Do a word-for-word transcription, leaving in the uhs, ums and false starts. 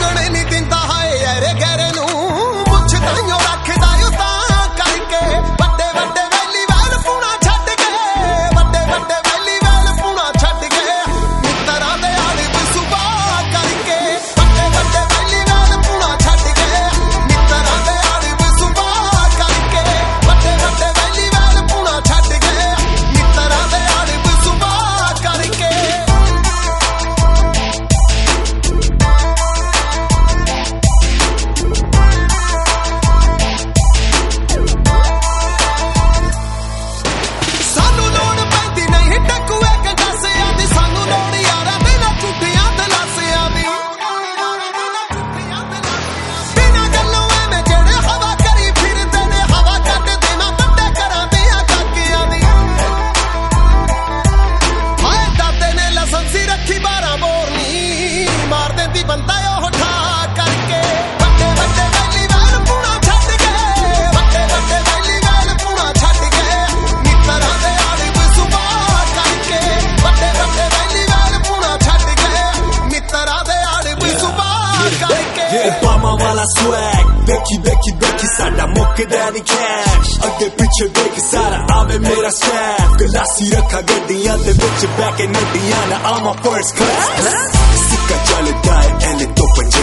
ਲੱਗਣੇ ਨਹੀਂ ਦਿੰਦਾ ਹਾਏ ਯਾਰੇ ਗਹਿਰੇ ਨੂੰ ਮੁੱਛ ਤਾਈਓ ਰੱਖਦਾ ਓ ਤਾਂ ਕਰਕੇ ਵੱਡੇ ਵੱਡੇ ਵੈਲੀ ਵੈਲ ਪੂਣਾ ਛੱਡ ਕੇ ਵੱਡੇ ਵੱਡੇ ਵੈਲੀ ਵੈਲ ਪੂਣਾ ਛੱਡ ਕੇ ਮਿੱਤਰਾਂ ਦੇ ਆੜੇ ਬਸੂਬਾ ਕਰਕੇ ਵੱਡੇ ਵੱਡੇ ਵੈਲੀ ਵੈਲ ਪੂਣਾ ਛੱਡ ਕੇ ਮਿੱਤਰਾਂ ਦੇ ਆੜੇ ਬਸੂਬਾ ਕਰਕੇ ਵੱਡੇ ਵੱਡੇ ਵੈਲੀ ਵੈਲ ਪੂਣਾ ਛੱਡ ਕੇ ਮਿੱਤਰਾਂ ਦੇ ਆੜੇ ਬਸੂਬਾ ਕਰਕੇ ਸਾਨੂੰ ਲੋੜ ਪੈਂਦੀ ਨਹੀਂ ਟਕੂਏ ਕੰਡਾਸਿਆਂ ਦੀ ਸਾਨੂੰ ਲੋੜ ਯਾਰਾਂ ਦੇ ਨਾਲ ਝੂਠੀਆਂ ਦਲਾਸਿਆਂ ਦੀ ਬਿਨਾਂ ਗੱਲੋਂ ਐਵੇਂ ਜਿਹੜੇ ਹਵਾ ਕਰੀ ਫਿਰਦੇ ਨੇ ਹਵਾ ਕੱਢ ਦੇਣਾ ਵੱਡੇ ਘਰਾਂ ਦੀਆਂ ਕਾਕਿਆਂ ਦੀ ਹਾਏ ਦਾਦੇ ਨੇ ਲਾਇਸੈਂਸੀ ਰੱਖੀ ਬਾਰਾਂ ਬੋਰਨੀ ਮਾਰ ਦਿੰਦੀ ਬੰਦਾ ਉਹ ਠਾ ਕਰਕੇ ਵੱਡੇ ਵੱਡੇ ਵੈਲੀ ਵੈਲ ਪੂਣਾ ਛੱਡ ਕੇ ਵੱਡੇ ਵੱਡੇ ਵੈਲੀ ਵੈਲ ਪੂਣਾ ਛੱਡ ਕੇ ਮਿੱਤਰਾਂ ਦੇ ਆੜੇ ਬਸੂਬਾ ਕਰਕੇ ਵੱਡੇ ਵੱਡੇ ਵੈਲੀ ਵੈਲ ਪੂਣਾ ਛੱਡ ਕੇ ਮਿੱਤਰਾਂ ਦੇ ਆੜੇ ਬਸੂਬਾ ਕਰਕੇ Obama वाला swag बेकी बेकी बेकी साडा मुकदा नहीं cash अगे पीछे देख सारा आवे मेरा staff गलासी रखा गड्डियां दे विच बैके नड्डियां ना I'm a first class सिक्का चलदा है एने तो पंजे